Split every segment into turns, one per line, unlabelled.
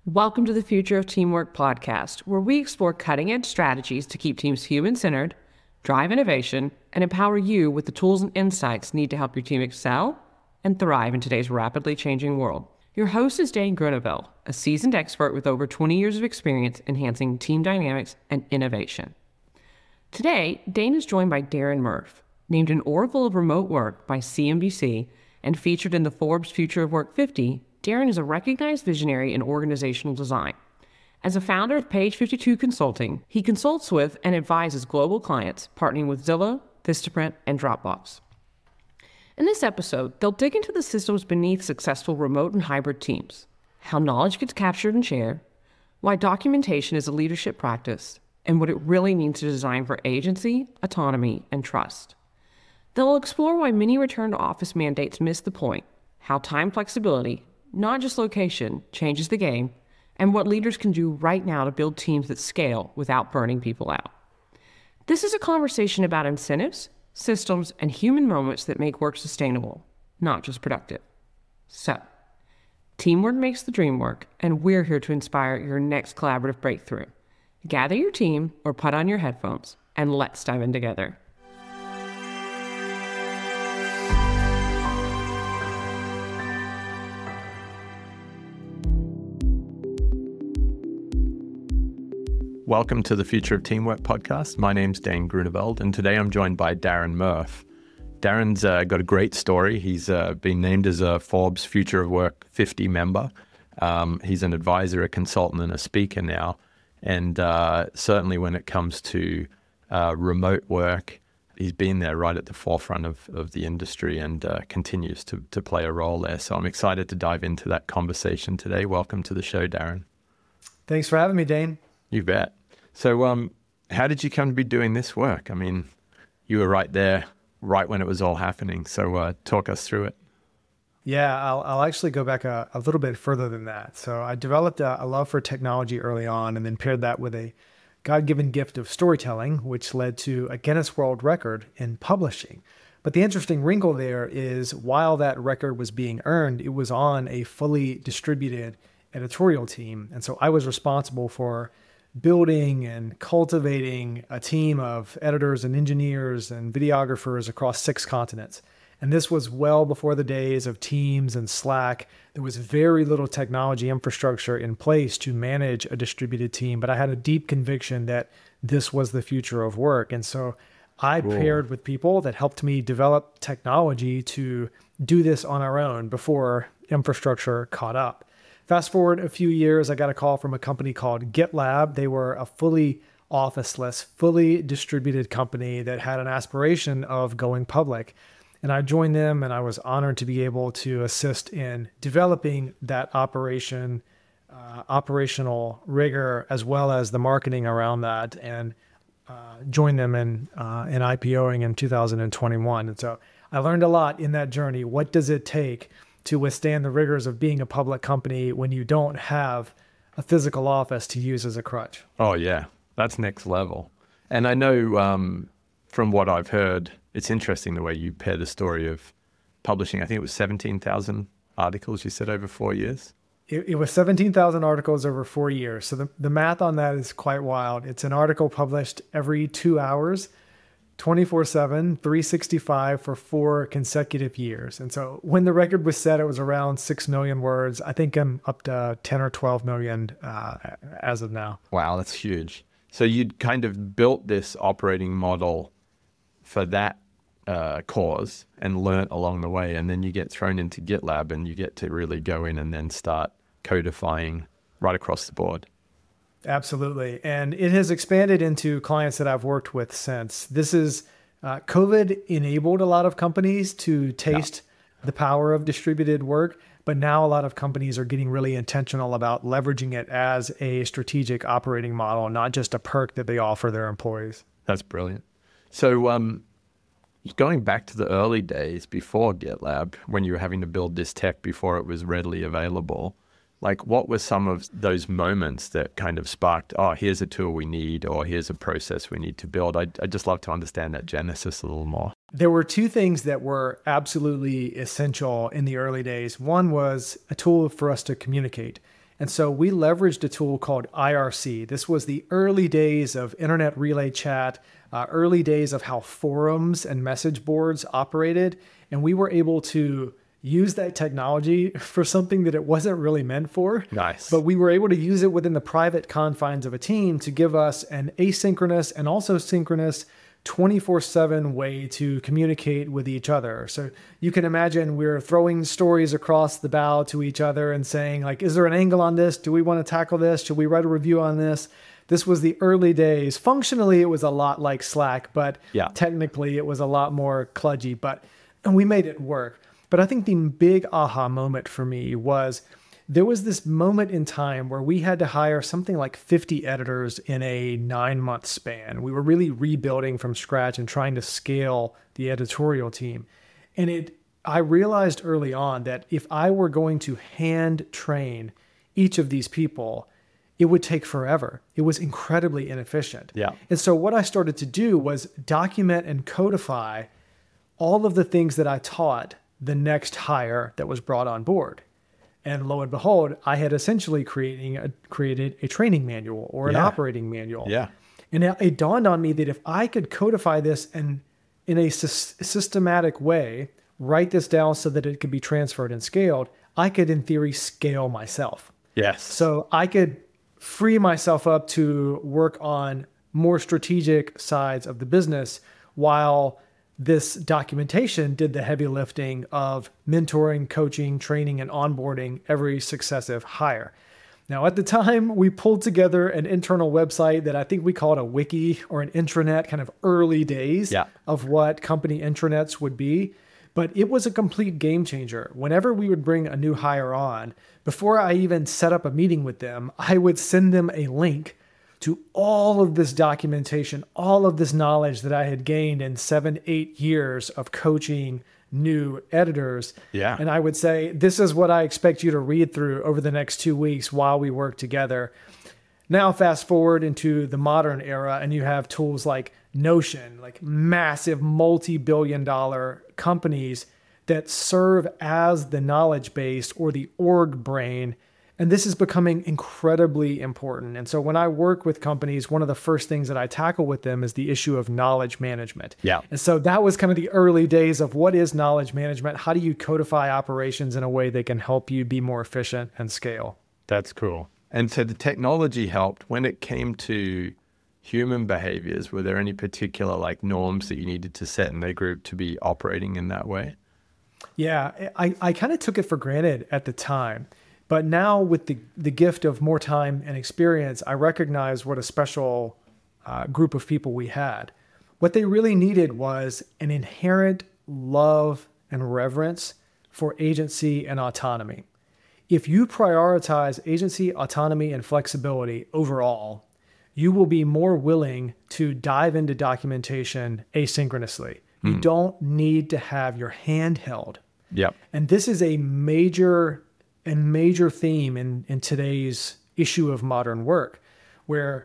Welcome to the Future of Teamwork podcast, where we explore cutting-edge strategies to keep teams human-centered, drive innovation, and empower you with the tools and insights needed to help your team excel and thrive in today's rapidly changing world. Your host is Dane Grunewald, a seasoned expert with over 20 years of experience enhancing team dynamics and innovation. Today, Dane is joined by Darren Murph, named an Oracle of Remote Work by CNBC and featured in the Forbes Future of Work 50. Darren is a recognized visionary in organizational design. As a founder of Page 52 Consulting, he consults with and advises global clients, partnering with Zillow, Vistaprint, and Dropbox. In this episode, they'll dig into the systems beneath successful remote and hybrid teams, how knowledge gets captured and shared, why documentation is a leadership practice, and what it really means to design for agency, autonomy, and trust. They'll explore why many return-to-office mandates miss the point, how time flexibility, not just location, changes the game, and what leaders can do right now to build teams that scale without burning people out. This is a conversation about incentives, systems, and human moments that make work sustainable, not just productive. So, teamwork makes the dream work, and we're here to inspire your next collaborative breakthrough. Gather your team or put on your headphones, and let's dive in together.
Welcome to the Future of Teamwork podcast. My name's Dane Grunewald, and today I'm joined by Darren Murph. Darren's got a great story. He's been named as a Forbes Future of Work 50 member. He's an advisor, a consultant, and a speaker now. And certainly when it comes to remote work, he's been there right at the forefront of the industry and continues to play a role there. So I'm excited to dive into that conversation today. Welcome to the show, Darren.
Thanks for having me, Dane.
You bet. So how did you come to be doing this work? I mean, you were right there, right when it was all happening. So talk us through it.
Yeah, I'll actually go back a little bit further than that. So I developed a love for technology early on and then paired that with a God-given gift of storytelling, which led to a Guinness World Record in publishing. But the interesting wrinkle there is while that record was being earned, it was on a fully distributed editorial team. And so I was responsible for building and cultivating a team of editors and engineers and videographers across 6 continents. And this was well before the days of Teams and Slack. There was very little technology infrastructure in place to manage a distributed team, but I had a deep conviction that this was the future of work. And so I paired with people that helped me develop technology to do this on our own before infrastructure caught up. Fast forward a few years, I got a call from a company called GitLab. They were a fully officeless, fully distributed company that had an aspiration of going public. And I joined them and I was honored to be able to assist in developing that operational rigor as well as the marketing around that and joined them in IPOing in 2021. And so I learned a lot in that journey. What does it take to withstand the rigors of being a public company when you don't have a physical office to use as a crutch?
Oh, yeah. That's next level. And I know from what I've heard, it's interesting the way you pair the story of publishing. I think it was 17,000 articles you said over 4 years.
It was 17,000 articles over 4 years. So the math on that is quite wild. It's an article published every 2 hours, 24/7, 365 for 4 consecutive years. And so when the record was set, it was around 6 million words. I think I'm up to 10 or 12 million as of now.
Wow, that's huge. So you'd kind of built this operating model for that cause and learnt along the way. And then you get thrown into GitLab and you get to really go in and then start codifying right across the board.
Absolutely. And it has expanded into clients that I've worked with since. This is COVID enabled a lot of companies to taste the power of distributed work, but now a lot of companies are getting really intentional about leveraging it as a strategic operating model, not just a perk that they offer their employees.
That's brilliant. So going back to the early days before GitLab, when you were having to build this tech before it was readily available, like what were some of those moments that kind of sparked, oh, here's a tool we need, or here's a process we need to build? I'd just love to understand that genesis a little more.
There were 2 things that were absolutely essential in the early days. One was a tool for us to communicate. And so we leveraged a tool called IRC. This was the early days of internet relay chat, early days of how forums and message boards operated. And we were able to use that technology for something that it wasn't really meant for.
Nice.
But we were able to use it within the private confines of a team to give us an asynchronous and also synchronous 24/7 way to communicate with each other. So you can imagine we're throwing stories across the bow to each other and saying, like, is there an angle on this? Do we want to tackle this? Should we write a review on this? This was the early days. Functionally, it was a lot like Slack, but technically it was a lot more kludgy, and we made it work. But I think the big aha moment for me was there was this moment in time where we had to hire something like 50 editors in a 9-month span. We were really rebuilding from scratch and trying to scale the editorial team. And I realized early on that if I were going to hand train each of these people, it would take forever. It was incredibly inefficient.
Yeah.
And so what I started to do was document and codify all of the things that I taught the next hire that was brought on board. And lo and behold, I had essentially created a training manual or an operating manual.
Yeah.
And it dawned on me that if I could codify this and in a systematic way, write this down so that it could be transferred and scaled, I could in theory scale myself.
Yes.
So I could free myself up to work on more strategic sides of the business while this documentation did the heavy lifting of mentoring, coaching, training, and onboarding every successive hire. Now, at the time, we pulled together an internal website that I think we called a wiki or an intranet, kind of early days of what company intranets would be. But it was a complete game changer. Whenever we would bring a new hire on, before I even set up a meeting with them, I would send them a link to all of this documentation, all of this knowledge that I had gained in 7-8 years of coaching new editors.
Yeah.
And I would say, this is what I expect you to read through over the next 2 weeks while we work together. Now, fast forward into the modern era, and you have tools like Notion, like massive multi-billion-dollar companies that serve as the knowledge base or the org brain. And this is becoming incredibly important. And so when I work with companies, one of the first things that I tackle with them is the issue of knowledge management.
Yeah.
And so that was kind of the early days of what is knowledge management? How do you codify operations in a way that can help you be more efficient and scale?
That's cool. And so the technology helped. When it came to human behaviors, were there any particular like norms that you needed to set in their group to be operating in that way?
Yeah, I kind of took it for granted at the time. But now with the gift of more time and experience, I recognize what a special group of people we had. What they really needed was an inherent love and reverence for agency and autonomy. If you prioritize agency, autonomy, and flexibility overall, you will be more willing to dive into documentation asynchronously. You don't need to have your hand held.
Yep.
And this is a major theme in today's issue of modern work, where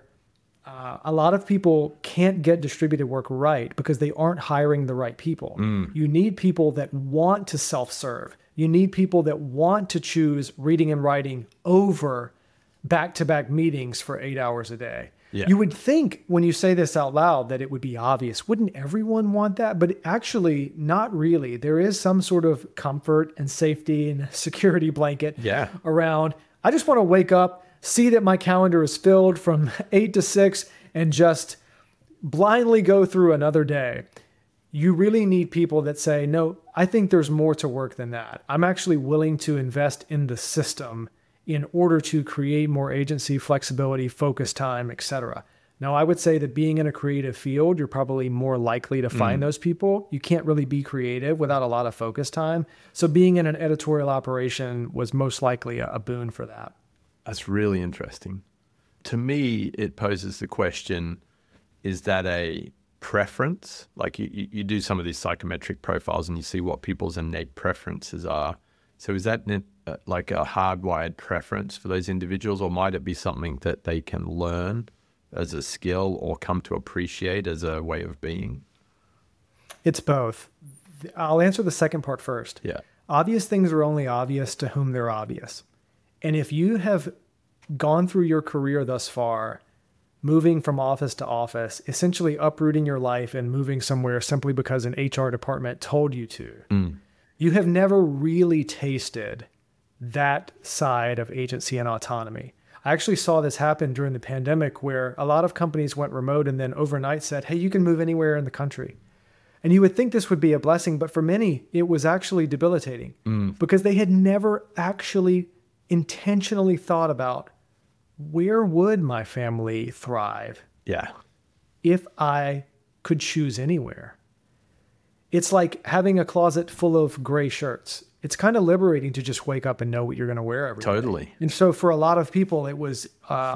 a lot of people can't get distributed work right because they aren't hiring the right people. You need people that want to self-serve. You need people that want to choose reading and writing over back-to-back meetings for 8 hours a day.
Yeah.
You would think when you say this out loud that it would be obvious. Wouldn't everyone want that? But actually, not really. There is some sort of comfort and safety and security blanket around. I just want to wake up, see that my calendar is filled from 8 to 6, and just blindly go through another day. You really need people that say, no, I think there's more to work than that. I'm actually willing to invest in the system in order to create more agency, flexibility, focus time, etc. Now, I would say that being in a creative field, you're probably more likely to find those people. You can't really be creative without a lot of focus time. So being in an editorial operation was most likely a boon for that.
That's really interesting. To me, it poses the question, is that a preference? Like you do some of these psychometric profiles and you see what people's innate preferences are. So is that like a hardwired preference for those individuals, or might it be something that they can learn as a skill or come to appreciate as a way of being?
It's both. I'll answer the second part first.
Yeah.
Obvious things are only obvious to whom they're obvious. And if you have gone through your career thus far, moving from office to office, essentially uprooting your life and moving somewhere simply because an HR department told you to, you have never really tasted that side of agency and autonomy. I actually saw this happen during the pandemic where a lot of companies went remote and then overnight said, hey, you can move anywhere in the country. And you would think this would be a blessing, but for many, it was actually debilitating because they had never actually intentionally thought about, where would my family thrive if I could choose anywhere? It's like having a closet full of gray shirts. It's kind of liberating to just wake up and know what you're going to wear every day.
Totally.
And so for a lot of people, it was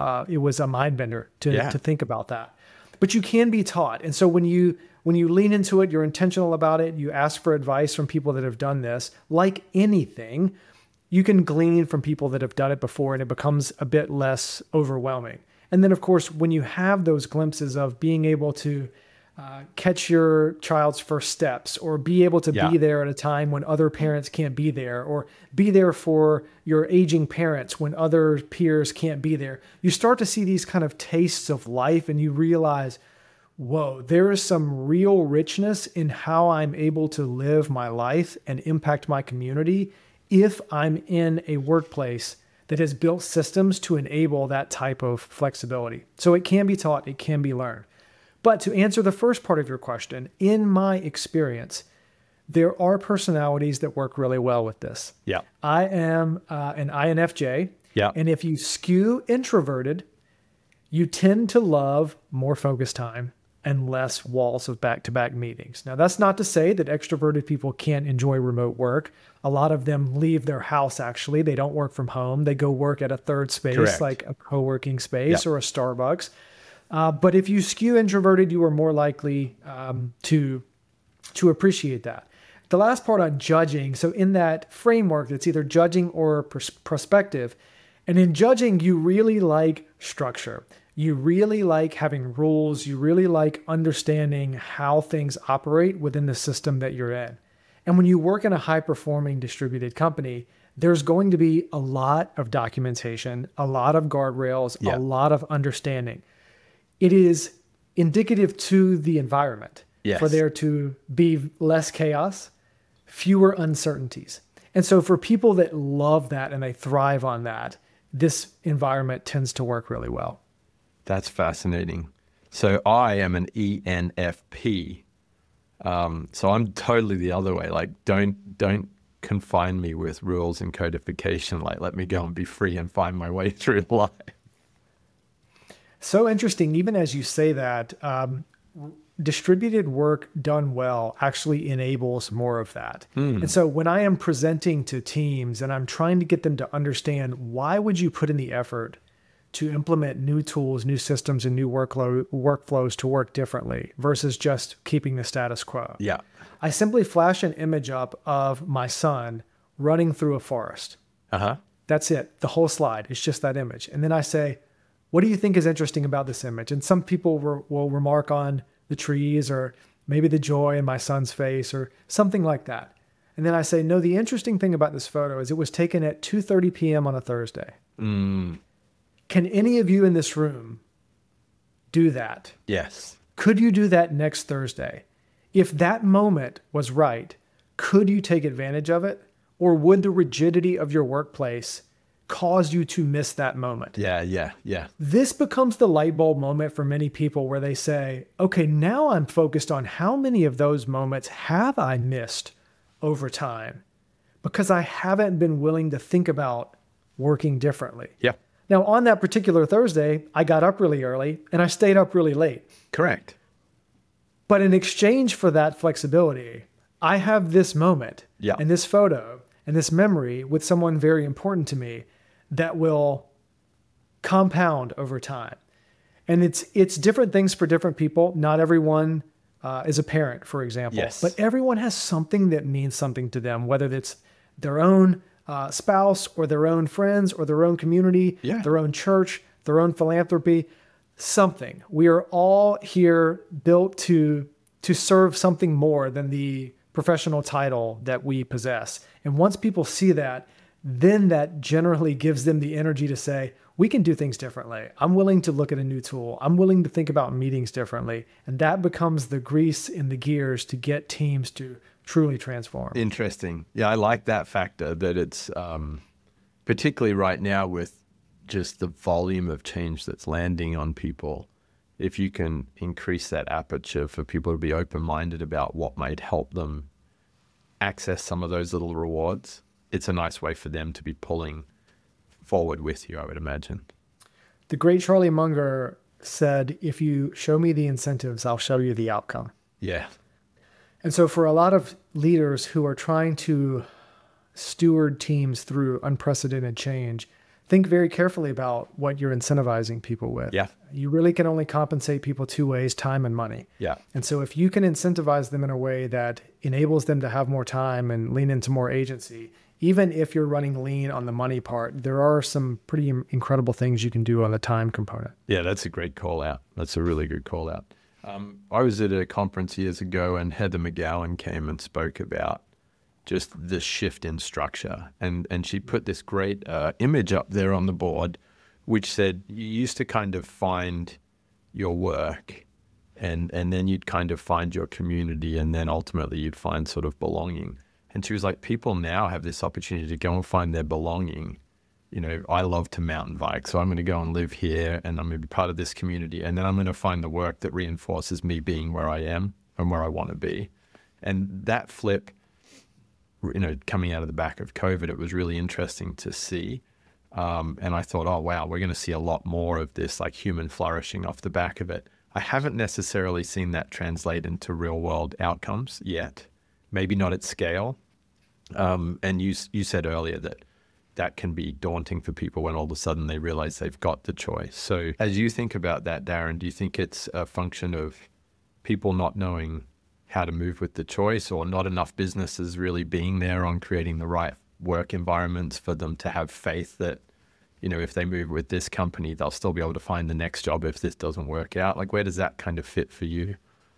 a mind bender to think about that. But you can be taught. And so when you lean into it, you're intentional about it, you ask for advice from people that have done this, like anything, you can glean from people that have done it before and it becomes a bit less overwhelming. And then, of course, when you have those glimpses of being able to catch your child's first steps or be able to be there at a time when other parents can't be there or be there for your aging parents when other peers can't be there, you start to see these kind of tastes of life and you realize, whoa, there is some real richness in how I'm able to live my life and impact my community if I'm in a workplace that has built systems to enable that type of flexibility. So it can be taught, it can be learned. But to answer the first part of your question, in my experience, there are personalities that work really well with this.
Yeah.
I am an INFJ.
Yeah.
And if you skew introverted, you tend to love more focused time and less walls of back-to-back meetings. Now, that's not to say that extroverted people can't enjoy remote work. A lot of them leave their house, actually. They don't work from home. They go work at a third space, like a co-working space or a Starbucks. But if you skew introverted, you are more likely to appreciate that. The last part on judging, so in that framework, it's either judging or perspective. And in judging, you really like structure. You really like having rules. You really like understanding how things operate within the system that you're in. And when you work in a high-performing distributed company, there's going to be a lot of documentation, a lot of guardrails, a lot of understanding. It is indicative to the environment for there to be less chaos, fewer uncertainties. And so for people that love that and they thrive on that, this environment tends to work really well.
That's fascinating. So I am an ENFP. So I'm totally the other way. Like, don't confine me with rules and codification. Like, let me go and be free and find my way through life.
So interesting. Even as you say that, distributed work done well actually enables more of that. And so when I am presenting to teams and I'm trying to get them to understand, why would you put in the effort to implement new tools, new systems, and new workflows to work differently versus just keeping the status quo?
Yeah.
I simply flash an image up of my son running through a forest. That's it. The whole slide. It's just that image. And then I say, what do you think is interesting about this image? And some people will remark on the trees or maybe the joy in my son's face or something like that. And then I say, no, the interesting thing about this photo is it was taken at 2:30 p.m. on a Thursday. Can any of you in this room do that?
Yes.
Could you do that next Thursday? If that moment was right, could you take advantage of it? Or would the rigidity of your workplace cause you to miss that moment?
Yeah.
This becomes the light bulb moment for many people where they say, okay, now I'm focused on how many of those moments have I missed over time because I haven't been willing to think about working differently.
Yeah.
Now, on that particular Thursday, I got up really early and I stayed up really late.
Correct.
But in exchange for that flexibility, I have this moment and this photo and this memory with someone very important to me that will compound over time. And it's different things for different people. Not everyone is a parent, for example, but everyone has something that means something to them, whether it's their own spouse or their own friends or their own community, their own church, their own philanthropy, something. We are all here built to serve something more than the professional title that we possess. And once people see that, then that generally gives them the energy to say, we can do things differently. I'm willing to look at a new tool. I'm willing to think about meetings differently. And that becomes the grease in the gears to get teams to truly transform.
Interesting. Yeah, I like that factor, that it's particularly right now with just the volume of change that's landing on people. If you can increase that aperture for people to be open-minded about what might help them access some of those little rewards, it's a nice way for them to be pulling forward with you, I would imagine.
The great Charlie Munger said, if you show me the incentives, I'll show you the outcome.
Yeah.
And so for a lot of leaders who are trying to steward teams through unprecedented change, think very carefully about what you're incentivizing people with.
Yeah.
You really can only compensate people two ways, time and money.
Yeah.
And so if you can incentivize them in a way that enables them to have more time and lean into more agency, even if you're running lean on the money part, there are some pretty incredible things you can do on the time component.
Yeah, that's a great call out. That's a really good call out. I was at a conference years ago and Heather McGowan came and spoke about just the shift in structure. And she put this great image up there on the board, which said you used to kind of find your work and then you'd kind of find your community and then ultimately you'd find sort of belonging. And she was like, people now have this opportunity to go and find their belonging. You know, I love to mountain bike, so I'm going to go and live here and I'm going to be part of this community. And then I'm going to find the work that reinforces me being where I am and where I want to be. And that flip, you know, coming out of the back of COVID, it was really interesting to see. And I thought, oh, wow, we're going to see a lot more of this like human flourishing off the back of it. I haven't necessarily seen that translate into real world outcomes yet. Maybe not at scale. And you said earlier that can be daunting for people when all of a sudden they realize they've got the choice. So as you think about that, Darren, do you think it's a function of people not knowing how to move with the choice, or not enough businesses really being there on creating the right work environments for them to have faith that, you know, if they move with this company, they'll still be able to find the next job if this doesn't work out? Like, where does that kind of fit for you?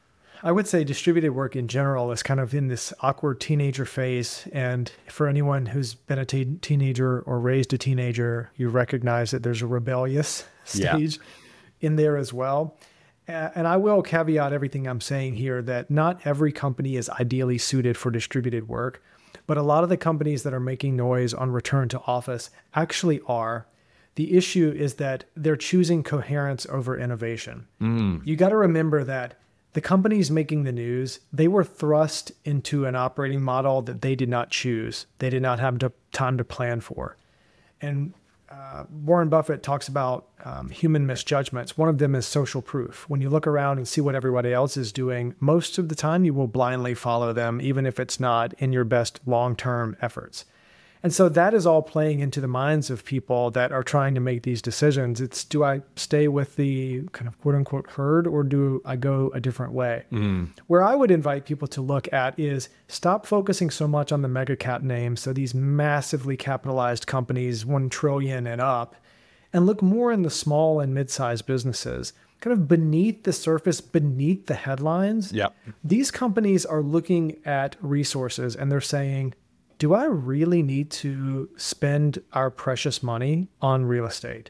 I would say distributed work in general is kind of in this awkward teenager phase. And for anyone who's been a teenager or raised a teenager, you recognize that there's a rebellious stage in there as well. And I will caveat everything I'm saying here that not every company is ideally suited for distributed work, but a lot of the companies that are making noise on return to office actually are. The issue is that they're choosing coherence over innovation. You got to remember that the companies making the news, they were thrust into an operating model that they did not choose. They did not have time to plan for. And Warren Buffett talks about human misjudgments. One of them is social proof. When you look around and see what everybody else is doing, most of the time you will blindly follow them, even if it's not in your best long-term efforts. And so that is all playing into the minds of people that are trying to make these decisions. It's, do I stay with the kind of quote unquote herd, or do I go a different way? Where I would invite people to look at is stop focusing so much on the mega cap names, so these massively capitalized companies, 1 trillion and up, and look more in the small and mid-sized businesses, kind of beneath the surface, beneath the headlines. These companies are looking at resources and they're saying, do I really need to spend our precious money on real estate?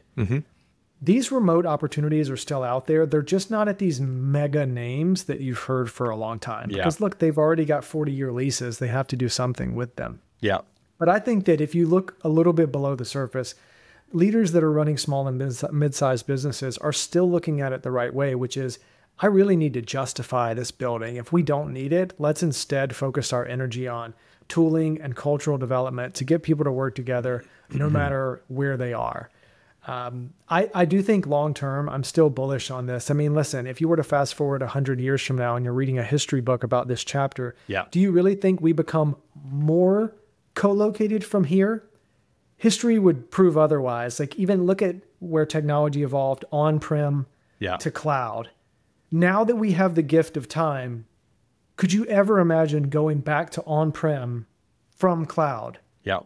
These remote opportunities are still out there. They're just not at these mega names that you've heard for a long time. Because look, they've already got 40-year leases. They have to do something with them. But I think that if you look a little bit below the surface, leaders that are running small and mid-sized businesses are still looking at it the right way, which is, I really need to justify this building. If we don't need it, let's instead focus our energy on tooling and cultural development to get people to work together no matter where they are. I do think long-term, I'm still bullish on this. I mean, listen, if you were to fast forward 100 years from now and you're reading a history book about this chapter, do you really think we become more co-located from here? History would prove otherwise. Like, even look at where technology evolved on-prem to cloud. Now that we have the gift of time, could you ever imagine going back to on-prem from cloud?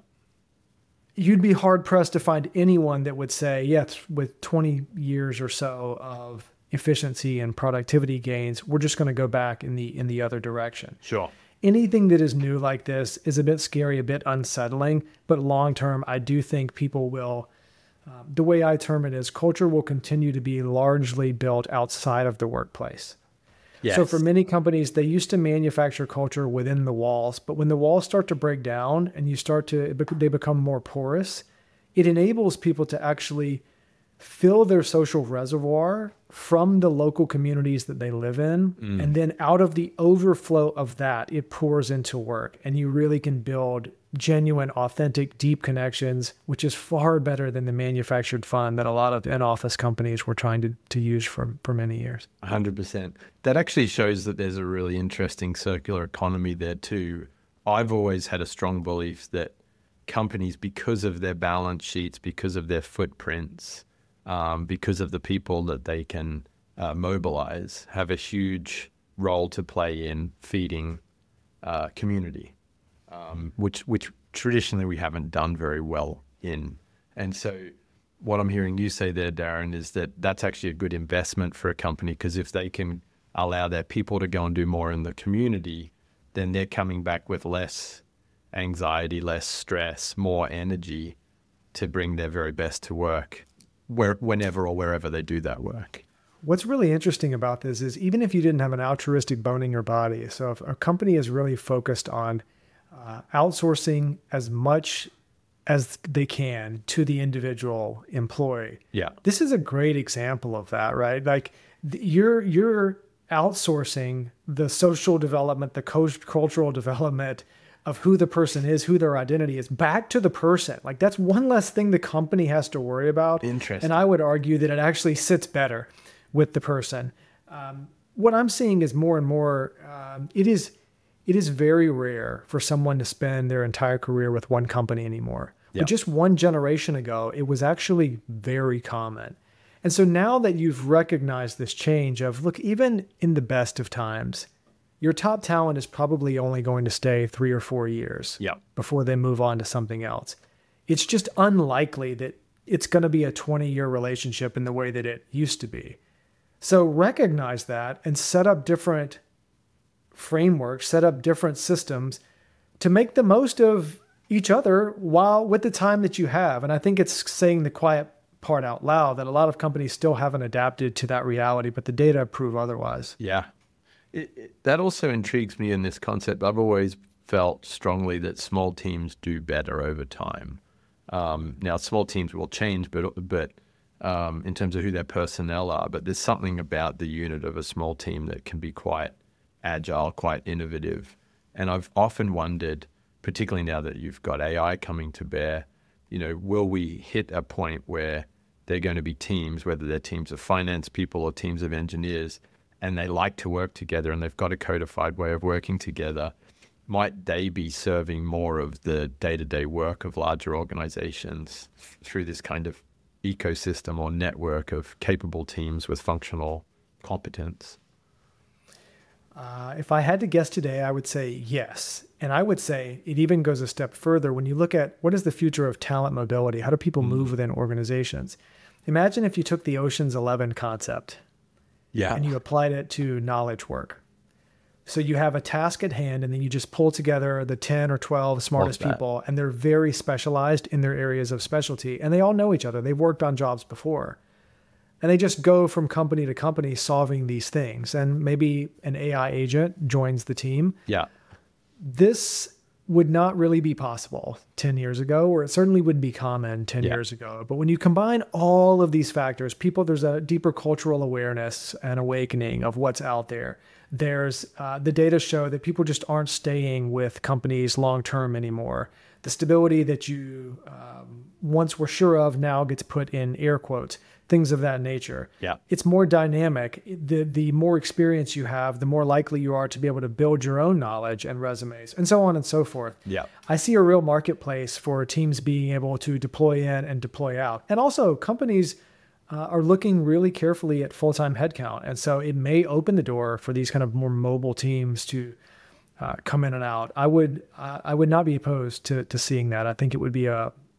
You'd be hard-pressed to find anyone that would say, yes, with 20 years or so of efficiency and productivity gains, we're just going to go back in the other direction. Anything that is new like this is a bit scary, a bit unsettling, but long-term, I do think people will The way I term it is culture will continue to be largely built outside of the workplace.
Yes.
So for many companies, they used to manufacture culture within the walls, but when the walls start to break down and they become more porous, it enables people to actually fill their social reservoir from the local communities that they live in. And then out of the overflow of that, it pours into work. And you really can build genuine, authentic, deep connections, which is far better than the manufactured fun that a lot of in-office companies were trying to use for many years.
100%. That actually shows that there's a really interesting circular economy there too. I've always had a strong belief that companies, because of their balance sheets, because of their footprints, because of the people that they can mobilize, have a huge role to play in feeding community, which traditionally we haven't done very well in. And so what I'm hearing you say there, Darren, is that that's actually a good investment for a company, because if they can allow their people to go and do more in the community, then they're coming back with less anxiety, less stress, more energy to bring their very best to work, whenever or wherever they do that work.
What's really interesting about this is even if you didn't have an altruistic bone in your body, so if a company is really focused on outsourcing as much as they can to the individual employee.
Yeah.
This is a great example of that, right? Like you're outsourcing the social development, the cultural development of who the person is, who their identity is, back to the person. Like that's one less thing the company has to worry about.
Interesting.
And I would argue that it actually sits better with the person. What I'm seeing is more and more, it is very rare for someone to spend their entire career with one company anymore.
Yep.
But just one generation ago, it was actually very common. And so now that you've recognized this change of, look, even in the best of times, your top talent is probably only going to stay 3 or 4 years
Yep.
before they move on to something else. It's just unlikely that it's going to be a 20-year relationship in the way that it used to be. So recognize that and set up different frameworks, set up different systems to make the most of each other while with the time that you have. And I think it's saying the quiet part out loud that a lot of companies still haven't adapted to that reality, but the data prove otherwise.
Yeah. That also intrigues me in this concept. I've always felt strongly that small teams do better over time. Now, small teams will change, but in terms of who their personnel are, but there's something about the unit of a small team that can be quite agile, quite innovative. And I've often wondered, particularly now that you've got AI coming to bear, will we hit a point where they're going to be teams, whether they're teams of finance people or teams of engineers, and they like to work together and they've got a codified way of working together? Might they be serving more of the day-to-day work of larger organizations through this kind of ecosystem or network of capable teams with functional competence?
If I had to guess today, I would say yes. And I would say it even goes a step further. When you look at what is the future of talent mobility, how do people move within organizations? Imagine if you took the Ocean's 11 concept and you applied it to knowledge work. So you have a task at hand, and then you just pull together the 10 or 12 smartest people, and they're very specialized in their areas of specialty, and they all know each other. They've worked on jobs before. And they just go from company to company solving these things. And maybe an AI agent joins the team.
Yeah.
This would not really be possible 10 years ago, or it certainly wouldn't be common 10 years ago. But when you combine all of these factors, there's a deeper cultural awareness and awakening of what's out there. There's the data show that people just aren't staying with companies long-term anymore. The stability that you once were sure of now gets put in air quotes. Things of that nature.
Yeah.
It's more dynamic. The more experience you have, the more likely you are to be able to build your own knowledge and resumes, and so on and so forth.
Yeah.
I see a real marketplace for teams being able to deploy in and deploy out. And also companies are looking really carefully at full-time headcount. And so it may open the door for these kind of more mobile teams to come in and out. I would not be opposed to seeing that. I think it would be a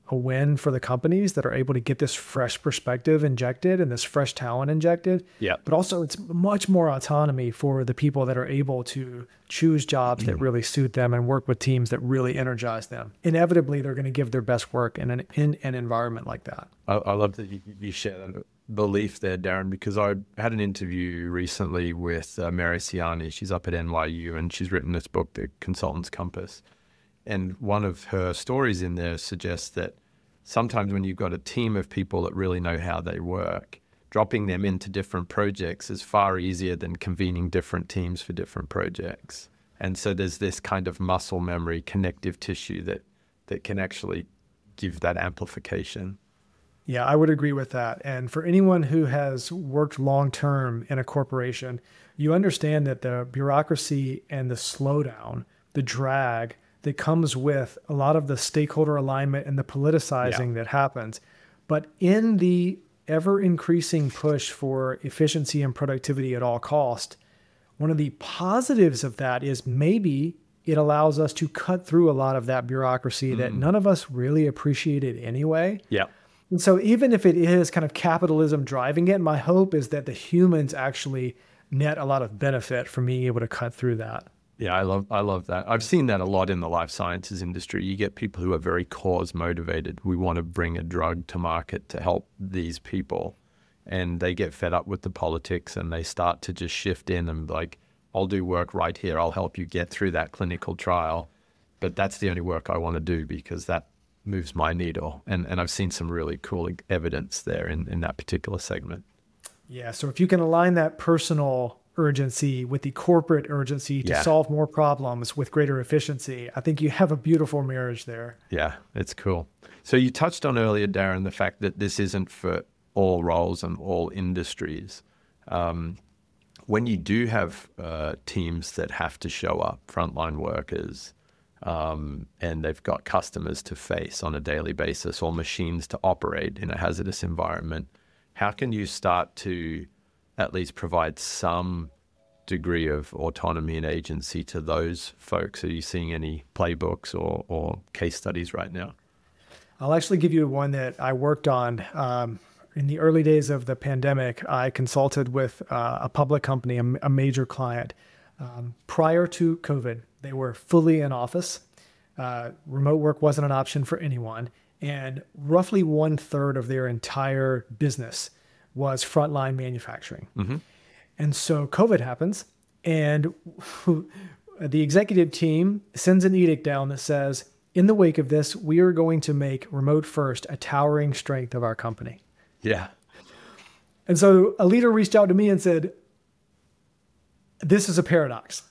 a win for the companies that are able to get this fresh perspective injected and this fresh talent injected.
Yeah.
But also it's much more autonomy for the people that are able to choose jobs that really suit them and work with teams that really energize them. Inevitably, they're going to give their best work in an environment like that.
I love that you share that belief there, Darren, because I had an interview recently with Mary Siani. She's up at NYU and she's written this book, The Consultant's Compass. And one of her stories in there suggests that sometimes when you've got a team of people that really know how they work, dropping them into different projects is far easier than convening different teams for different projects. And so there's this kind of muscle memory, connective tissue that can actually give that amplification.
Yeah, I would agree with that. And for anyone who has worked long-term in a corporation, you understand that the bureaucracy and the slowdown, the drag that comes with a lot of the stakeholder alignment and the politicizing that happens. But in the ever-increasing push for efficiency and productivity at all cost, one of the positives of that is maybe it allows us to cut through a lot of that bureaucracy that none of us really appreciated anyway.
Yeah.
And so even if it is kind of capitalism driving it, my hope is that the humans actually net a lot of benefit from being able to cut through that.
Yeah, I love that. I've seen that a lot in the life sciences industry. You get people who are very cause motivated. We want to bring a drug to market to help these people. And they get fed up with the politics and they start to just shift in and like, I'll do work right here. I'll help you get through that clinical trial. But that's the only work I want to do because that moves my needle. And I've seen some really cool evidence there in that particular segment.
Yeah, so if you can align that personal urgency with the corporate urgency to solve more problems with greater efficiency, I think you have a beautiful marriage there.
Yeah, it's cool. So you touched on earlier, Darren, the fact that this isn't for all roles and all industries. When you do have teams that have to show up, frontline workers, and they've got customers to face on a daily basis or machines to operate in a hazardous environment, how can you start to at least provide some degree of autonomy and agency to those folks? Are you seeing any playbooks or case studies right now?
I'll actually give you one that I worked on. In the early days of the pandemic, I consulted with a public company, a major client. Prior to COVID, they were fully in office. Remote work wasn't an option for anyone. And roughly 1/3 of their entire business was frontline manufacturing. Mm-hmm. And so COVID happens, and the executive team sends an edict down that says, in the wake of this, we are going to make remote first a towering strength of our company.
Yeah.
And so a leader reached out to me and said, this is a paradox.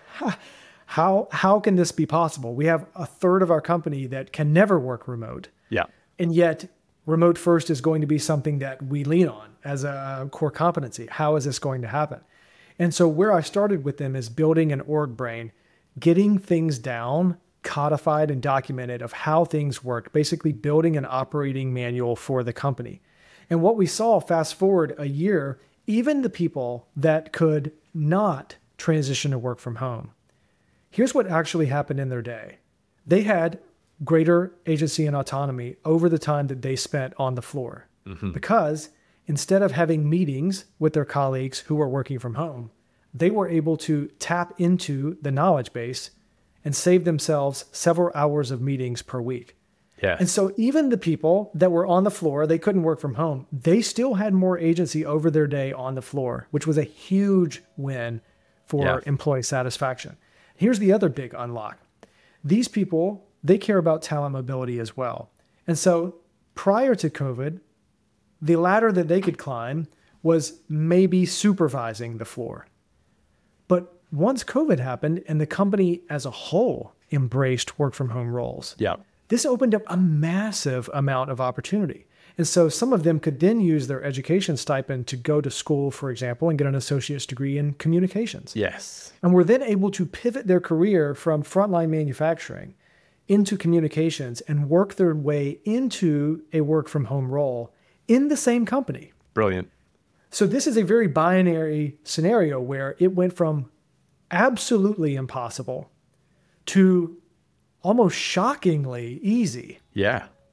How can this be possible? We have 1/3 of our company that can never work remote.
Yeah.
And yet remote first is going to be something that we lean on as a core competency. How is this going to happen? And so where I started with them is building an org brain, getting things down, codified and documented of how things work, basically building an operating manual for the company. And what we saw, fast forward a year, even the people that could not transition to work from home, here's what actually happened in their day. They had greater agency and autonomy over the time that they spent on the floor. Mm-hmm. Because instead of having meetings with their colleagues who were working from home, they were able to tap into the knowledge base and save themselves several hours of meetings per week.
Yeah.
And so even the people that were on the floor, they couldn't work from home. They still had more agency over their day on the floor, which was a huge win for employee satisfaction. Here's the other big unlock. These people, they care about talent mobility as well. And so prior to COVID, the ladder that they could climb was maybe supervising the floor. But once COVID happened and the company as a whole embraced work from home roles, this opened up a massive amount of opportunity. And so some of them could then use their education stipend to go to school, for example, and get an associate's degree in communications.
Yes.
And were then able to pivot their career from frontline manufacturing into communications and work their way into a work from home role in the same company.
Brilliant.
So this is a very binary scenario where it went from absolutely impossible to almost shockingly easy.
Yeah.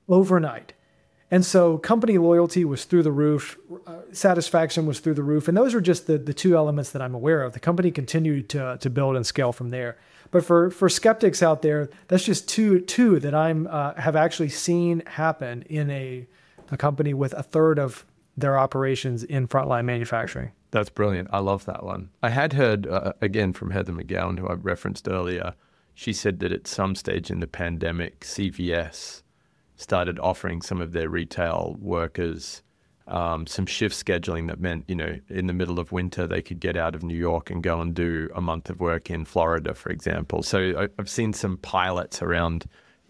overnight. And so company loyalty was through the roof, satisfaction was through the roof. And those are just the two elements that I'm aware of. The company continued to build and scale from there. But for skeptics out there, that's just two that I'm have actually seen happen in a company with a third of their operations in frontline manufacturing.
That's brilliant. I love that one. I had heard, again, from Heather McGowan, who I referenced earlier, she said that at some stage in the pandemic, CVS started offering some of their retail workers some shift scheduling that meant, in the middle of winter, they could get out of New York and go and do a month of work in Florida, for example. So I've seen some pilots around,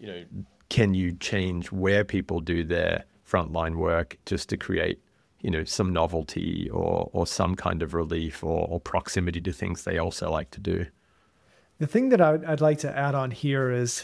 can you change where people do their frontline work just to create, some novelty or some kind of relief or proximity to things they also like to do.
The thing that I'd like to add on here is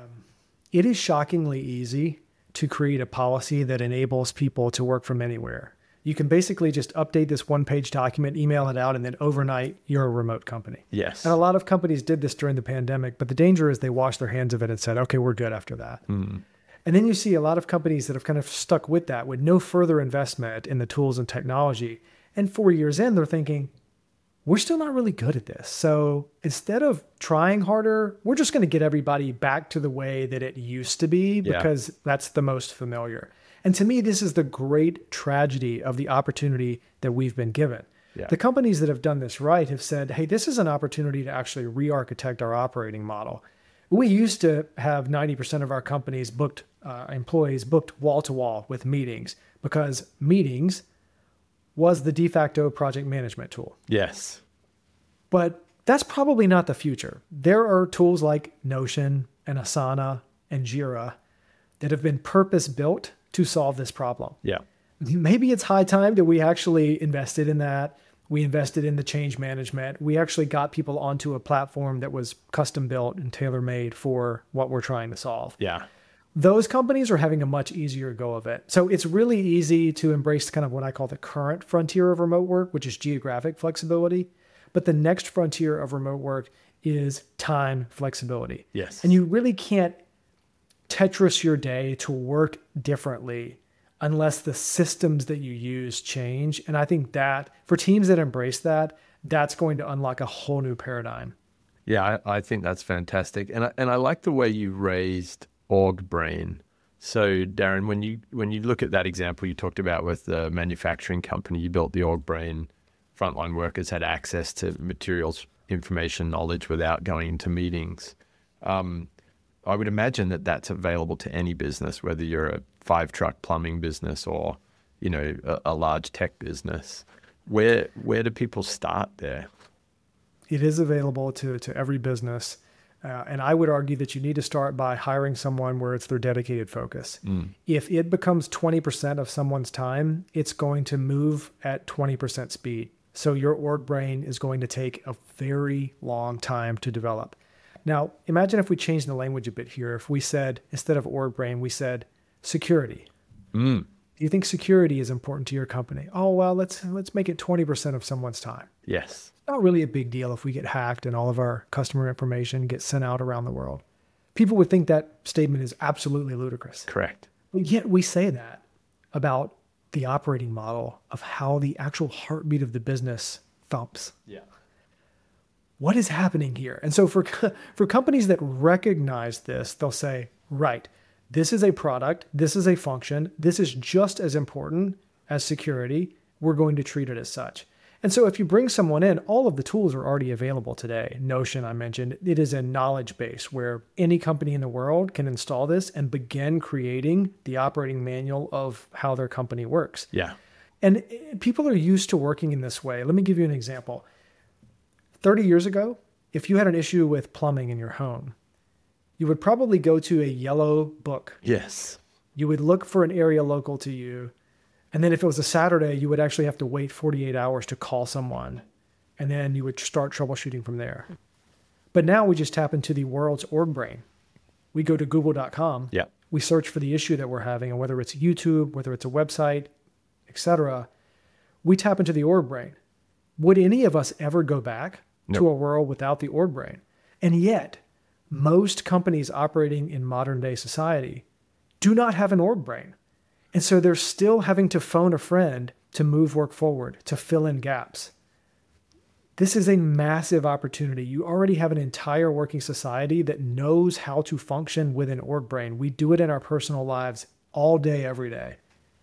it is shockingly easy to create a policy that enables people to work from anywhere. You can basically just update this one-page document, email it out, and then overnight, you're a remote company.
Yes.
And a lot of companies did this during the pandemic, but the danger is they washed their hands of it and said, okay, we're good after that. And then you see a lot of companies that have kind of stuck with that with no further investment in the tools and technology. And 4 years in, they're thinking, we're still not really good at this. So instead of trying harder, we're just going to get everybody back to the way that it used to be because that's the most familiar. And to me, this is the great tragedy of the opportunity that we've been given. Yeah. The companies that have done this right have said, hey, this is an opportunity to actually re-architect our operating model. We used to have 90% of our companies booked, employees booked wall to wall with meetings because meetings was the de facto project management tool.
Yes.
But that's probably not the future. There are tools like Notion and Asana and Jira that have been purpose-built to solve this problem.
Yeah.
Maybe it's high time that we actually invested in that. We invested in the change management. We actually got people onto a platform that was custom-built and tailor-made for what we're trying to solve.
Yeah.
Those companies are having a much easier go of it. So it's really easy to embrace kind of what I call the current frontier of remote work, which is geographic flexibility. But the next frontier of remote work is time flexibility.
Yes.
And you really can't Tetris your day to work differently unless the systems that you use change. And I think that for teams that embrace that, that's going to unlock a whole new paradigm.
Yeah, I think that's fantastic. And I like the way you raised org brain. So Darren, when you look at that example you talked about with the manufacturing company, you built the org brain, frontline workers had access to materials, information, knowledge without going into meetings. I would imagine that that's available to any business, whether you're a 5-truck plumbing business or, a large tech business. Where do people start there?
It is available to every business. And I would argue that you need to start by hiring someone where it's their dedicated focus. If it becomes 20% of someone's time, it's going to move at 20% speed. So your org brain is going to take a very long time to develop. Now, imagine if we changed the language a bit here. If we said, instead of org brain, we said security. Do you think security is important to your company? Oh, well, let's make it 20% of someone's time.
Yes.
Not really a big deal if we get hacked and all of our customer information gets sent out around the world. People would think that statement is absolutely ludicrous.
Correct.
But yet we say that about the operating model of how the actual heartbeat of the business thumps.
Yeah.
What is happening here? And so for companies that recognize this, they'll say, right, this is a product, this is a function, this is just as important as security. We're going to treat it as such. And so if you bring someone in, all of the tools are already available today. Notion, I mentioned, it is a knowledge base where any company in the world can install this and begin creating the operating manual of how their company works.
Yeah.
And people are used to working in this way. Let me give you an example. 30 years ago, if you had an issue with plumbing in your home, you would probably go to a yellow book.
Yes.
You would look for an area local to you. And then if it was a Saturday, you would actually have to wait 48 hours to call someone. And then you would start troubleshooting from there. But now we just tap into the world's org brain. We go to google.com.
Yeah.
We search for the issue that we're having, and whether it's YouTube, whether it's a website, etc., we tap into the org brain. Would any of us ever go back to a world without the org brain? And yet, most companies operating in modern day society do not have an org brain. And so they're still having to phone a friend to move work forward, to fill in gaps. This is a massive opportunity. You already have an entire working society that knows how to function with an org brain. We do it in our personal lives all day, every day.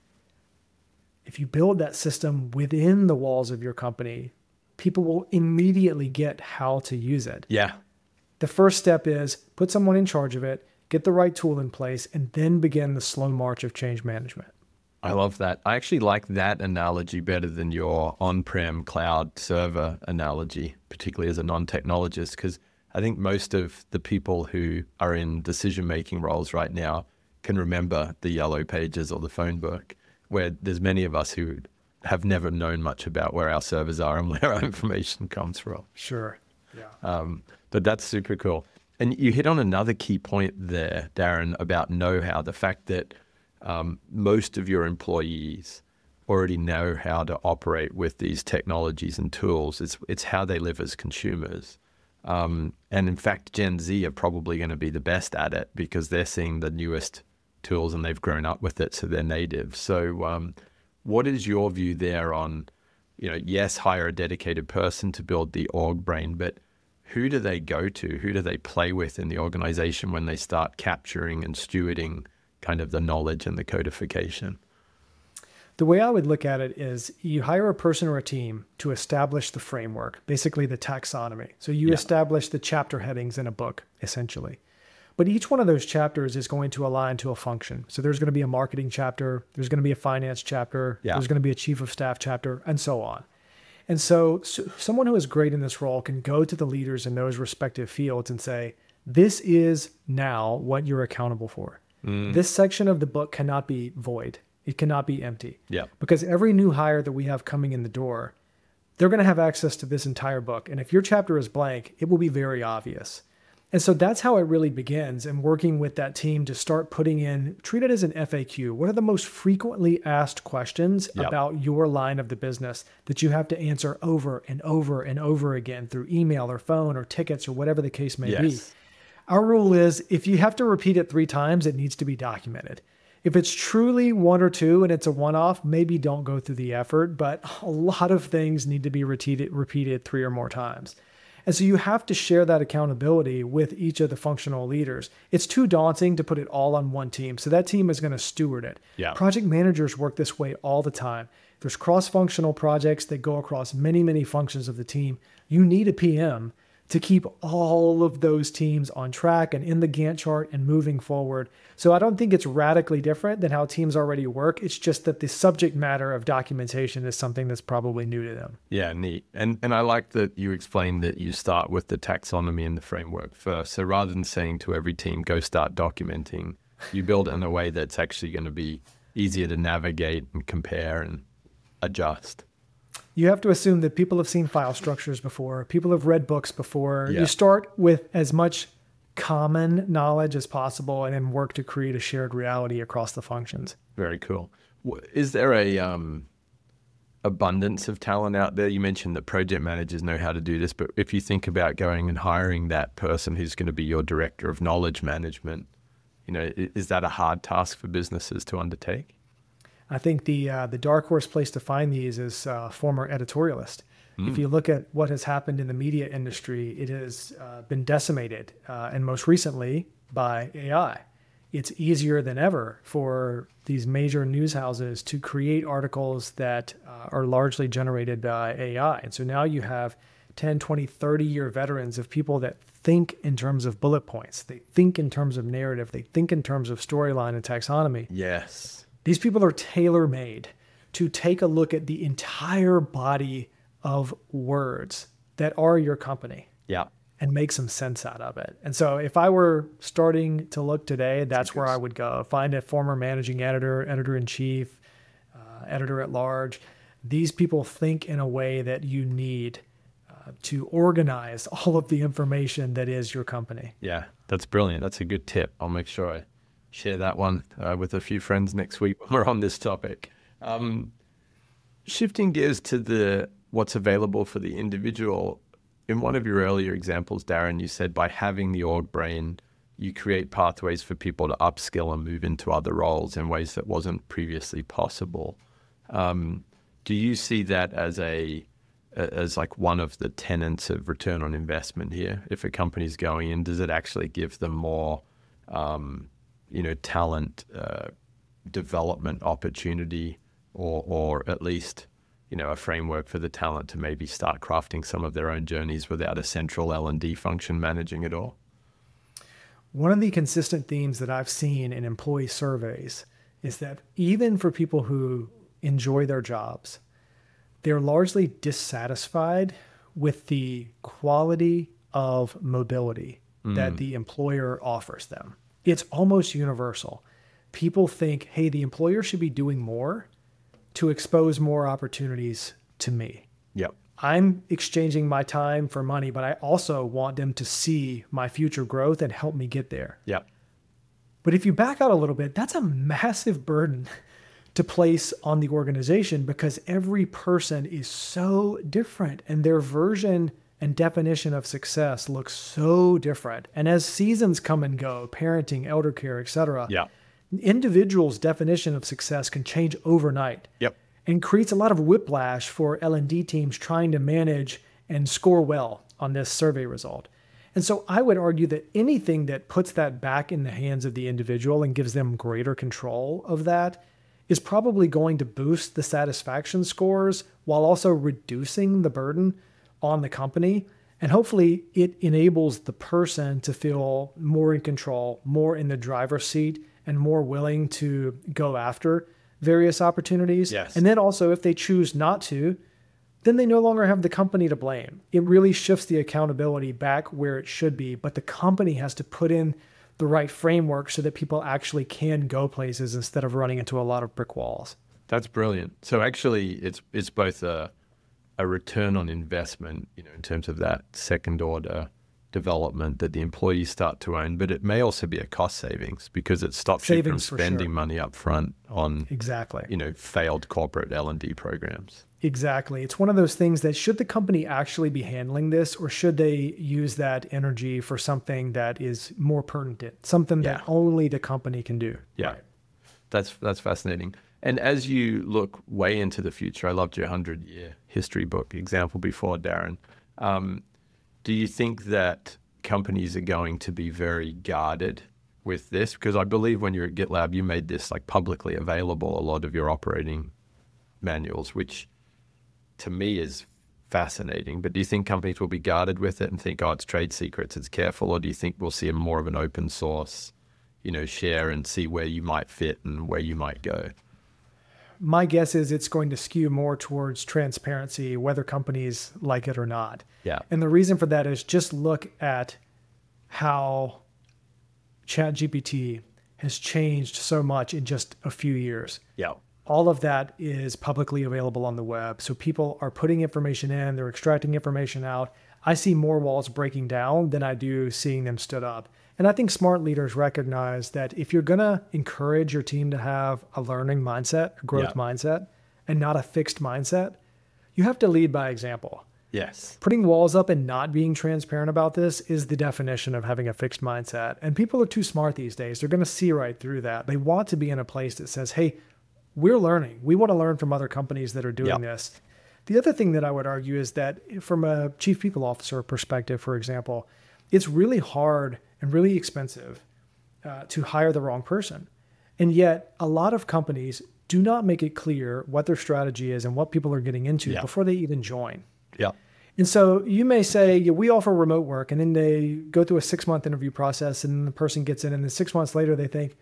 If you build that system within the walls of your company, people will immediately get how to use it.
Yeah.
The first step is put someone in charge of it, get the right tool in place, and then begin the slow march of change management.
I love that. I actually like that analogy better than your on-prem cloud server analogy, particularly as a non-technologist, because I think most of the people who are in decision-making roles right now can remember the yellow pages or the phone book, where there's many of us who have never known much about where our servers are and where our information comes from.
Sure. Yeah.
But that's super cool. And you hit on another key point there, Darren, about know-how, the fact that most of your employees already know how to operate with these technologies and tools. It's how they live as consumers. And in fact, Gen Z are probably going to be the best at it because they're seeing the newest tools and they've grown up with it, so they're native. So what is your view there on, yes, hire a dedicated person to build the org brain, but who do they go to? Who do they play with in the organization when they start capturing and stewarding kind of the knowledge and the codification?
The way I would look at it is you hire a person or a team to establish the framework, basically the taxonomy. So you establish the chapter headings in a book, essentially. But each one of those chapters is going to align to a function. So there's going to be a marketing chapter, there's going to be a finance chapter, there's going to be a chief of staff chapter, and so on. And so someone who is great in this role can go to the leaders in those respective fields and say, this is now what you're accountable for. This section of the book cannot be void. It cannot be empty.
Yeah.
Because every new hire that we have coming in the door, they're going to have access to this entire book. And if your chapter is blank, it will be very obvious. And so that's how it really begins, and working with that team to start putting in, treat it as an FAQ. What are the most frequently asked questions about your line of the business that you have to answer over and over and over again through email or phone or tickets or whatever the case may be? Our rule is if you have to repeat it 3 times, it needs to be documented. If it's truly 1 or 2 and it's a one-off, maybe don't go through the effort, but a lot of things need to be repeated 3 or more times. And so you have to share that accountability with each of the functional leaders. It's too daunting to put it all on one team. So that team is going to steward it. Project managers work this way all the time. There's cross-functional projects that go across many, many functions of the team. You need a PM to keep all of those teams on track and in the Gantt chart and moving forward. So I don't think it's radically different than how teams already work. It's just that the subject matter of documentation is something that's probably new to them.
Yeah, neat. And I like that you explained that you start with the taxonomy and the framework first. So rather than saying to every team, go start documenting, you build it in a way that's actually going to be easier to navigate and compare and adjust.
You have to assume that people have seen file structures before. People have read books before.
Yeah.
You start with as much common knowledge as possible and then work to create a shared reality across the functions.
Very cool. Is there a abundance of talent out there? You mentioned that project managers know how to do this, but if you think about going and hiring that person who's going to be your director of knowledge management, is that a hard task for businesses to undertake?
I think the dark horse place to find these is former editorialist. If you look at what has happened in the media industry, it has been decimated, and most recently by AI. It's easier than ever for these major news houses to create articles that are largely generated by AI. And so now you have 10, 20, 30-year veterans of people that think in terms of bullet points. They think in terms of narrative. They think in terms of storyline and taxonomy.
Yes.
These people are tailor-made to take a look at the entire body of words that are your company and make some sense out of it. And so if I were starting to look today, that's where I would go. Find a former managing editor, editor-in-chief, editor-at-large. These people think in a way that you need to organize all of the information that is your company.
Yeah, that's brilliant. That's a good tip. I'll make sure I share that one with a few friends next week when we're on this topic. Shifting gears to what's available for the individual. In one of your earlier examples, Darren, you said by having the org brain, you create pathways for people to upskill and move into other roles in ways that wasn't previously possible. Do you see that as like one of the tenets of return on investment here? If a company's going in, does it actually give them more, talent development opportunity, or at least, a framework for the talent to maybe start crafting some of their own journeys without a central L&D function managing it all?
One of the consistent themes that I've seen in employee surveys is that even for people who enjoy their jobs, they're largely dissatisfied with the quality of mobility that the employer offers them. It's almost universal. People think, hey, the employer should be doing more to expose more opportunities to me.
Yep.
I'm exchanging my time for money, but I also want them to see my future growth and help me get there.
Yep.
But if you back out a little bit, that's a massive burden to place on the organization, because every person is so different and their version and definition of success looks so different. And as seasons come and go, parenting, elder care, etc.,
Yeah.
individuals' definition of success can change overnight.
Yep.
And creates a lot of whiplash for L&D teams trying to manage and score well on this survey result. And so I would argue that anything that puts that back in the hands of the individual and gives them greater control of that is probably going to boost the satisfaction scores while also reducing the burden on the company. And hopefully it enables the person to feel more in control, more in the driver's seat, and more willing to go after various opportunities.
Yes.
And then also, if they choose not to, then they no longer have the company to blame. It really shifts the accountability back where it should be, but the company has to put in the right framework so that people actually can go places instead of running into a lot of brick walls.
That's brilliant. So actually, it's both a return on investment, in terms of that second order development that the employees start to own, but it may also be a cost savings because it stops you from spending money up front on failed corporate L&D programs.
Exactly. It's one of those things that should the company actually be handling this, or should they use that energy for something that is more pertinent, something that only the company can do?
Yeah.
Right.
That's fascinating. And as you look way into the future, I loved your 100-year history book example before, Darren. Do you think that companies are going to be very guarded with this? Because I believe when you're at GitLab, you made this like publicly available, a lot of your operating manuals, which to me is fascinating. But do you think companies will be guarded with it and think, oh, it's trade secrets, it's careful? Or do you think we'll see more of an open source, share and see where you might fit and where you might go?
My guess is it's going to skew more towards transparency, whether companies like it or not.
Yeah.
And the reason for that is just look at how ChatGPT has changed so much in just a few years.
Yeah.
All of that is publicly available on the web. So people are putting information in, they're extracting information out. I see more walls breaking down than I do seeing them stood up. And I think smart leaders recognize that if you're going to encourage your team to have a learning mindset, a growth mindset, and not a fixed mindset, you have to lead by example.
Yes.
Putting walls up and not being transparent about this is the definition of having a fixed mindset. And people are too smart these days. They're going to see right through that. They want to be in a place that says, hey, we're learning. We want to learn from other companies that are doing this. The other thing that I would argue is that from a chief people officer perspective, for example, it's really hard and really expensive to hire the wrong person. And yet a lot of companies do not make it clear what their strategy is and what people are getting into before they even join.
Yeah.
And so you may say, we offer remote work, and then they go through a 6-month interview process and the person gets in, and then 6 months later they think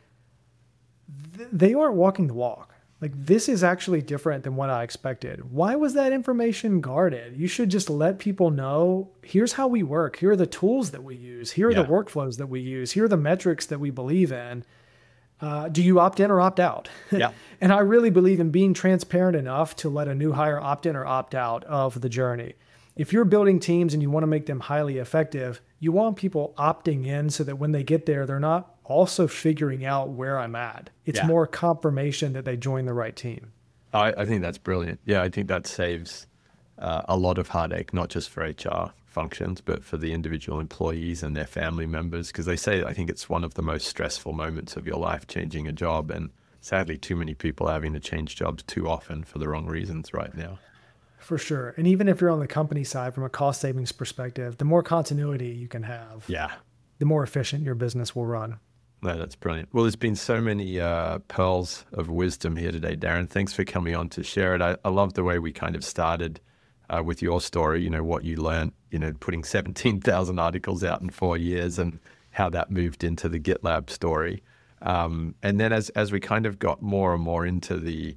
they aren't walking the walk. Like, this is actually different than what I expected. Why was that information guarded? You should just let people know, here's how we work. Here are the tools that we use. Here are the workflows that we use. Here are the metrics that we believe in. Do you opt in or opt out?
Yeah.
And I really believe in being transparent enough to let a new hire opt in or opt out of the journey. If you're building teams and you want to make them highly effective, you want people opting in so that when they get there, they're not also figuring out where I'm at. It's more confirmation that they joined the right team.
I think that's brilliant. Yeah, I think that saves a lot of heartache, not just for HR functions, but for the individual employees and their family members. Because they say, I think it's one of the most stressful moments of your life, changing a job. And sadly, too many people are having to change jobs too often for the wrong reasons right now.
For sure. And even if you're on the company side, from a cost savings perspective, the more continuity you can have, the more efficient your business will run.
No, that's brilliant. Well, there's been so many pearls of wisdom here today, Darren. Thanks for coming on to share it. I love the way we kind of started with your story, what you learned, putting 17,000 articles out in 4 years and how that moved into the GitLab story. And then as we kind of got more and more into the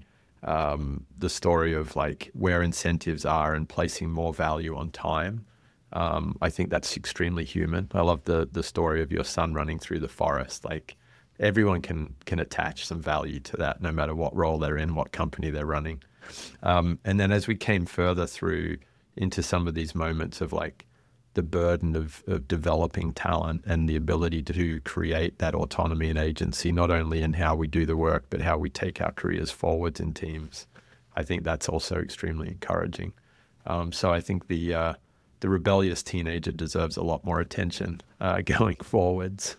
story of like where incentives are and placing more value on time, I think that's extremely human. I love the story of your son running through the forest. Like everyone can attach some value to that, no matter what role they're in, what company they're running. And then as we came further through into some of these moments of like the burden of developing talent and the ability to create that autonomy and agency, not only in how we do the work, but how we take our careers forwards in teams, I think that's also extremely encouraging. So I think the rebellious teenager deserves a lot more attention going forwards.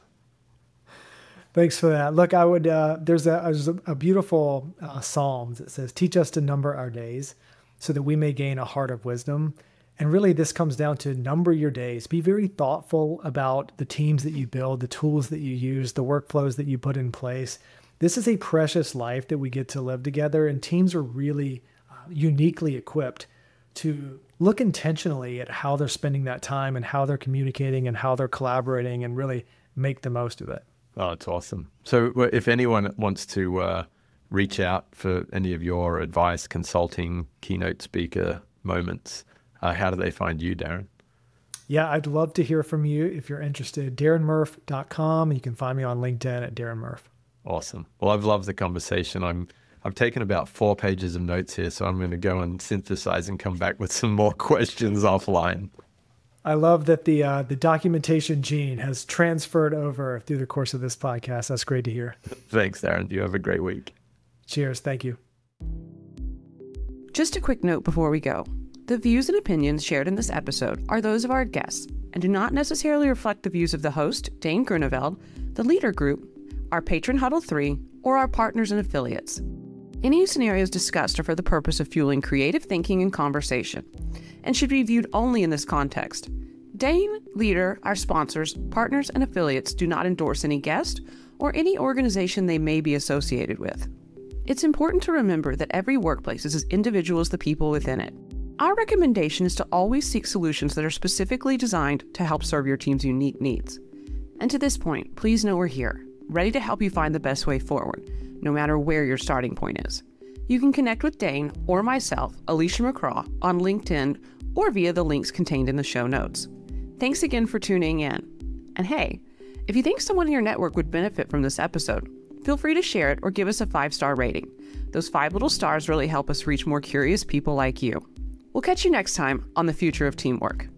Thanks for that. Look, I would, there's a beautiful psalm that says, teach us to number our days so that we may gain a heart of wisdom. And really this comes down to number your days. Be very thoughtful about the teams that you build, the tools that you use, the workflows that you put in place. This is a precious life that we get to live together, and teams are really uniquely equipped to look intentionally at how they're spending that time and how they're communicating and how they're collaborating and really make the most of it.
Oh, it's awesome. So if anyone wants to reach out for any of your advice, consulting, keynote speaker moments, how do they find you, Darren?
Yeah, I'd love to hear from you if you're interested. DarrenMurph.com. You can find me on LinkedIn at Darren Murph.
Awesome. Well, I've loved the conversation. I've taken about 4 pages of notes here, so I'm going to go and synthesize and come back with some more questions offline.
I love that the documentation gene has transferred over through the course of this podcast. That's great to hear.
Thanks, Darren. You have a great week.
Cheers. Thank you.
Just a quick note before we go. The views and opinions shared in this episode are those of our guests and do not necessarily reflect the views of the host, Dane Grunewald, the Leader Group, our patron Huddle 3, or our partners and affiliates. Any scenarios discussed are for the purpose of fueling creative thinking and conversation, and should be viewed only in this context. Dane, Leader, our sponsors, partners, and affiliates do not endorse any guest or any organization they may be associated with. It's important to remember that every workplace is as individual as the people within it. Our recommendation is to always seek solutions that are specifically designed to help serve your team's unique needs. And to this point, please know we're here, ready to help you find the best way forward, no matter where your starting point is. You can connect with Dane or myself, Alicia McCraw, on LinkedIn or via the links contained in the show notes. Thanks again for tuning in. And hey, if you think someone in your network would benefit from this episode, feel free to share it or give us a 5-star rating. Those 5 little stars really help us reach more curious people like you. We'll catch you next time on The Future of Teamwork.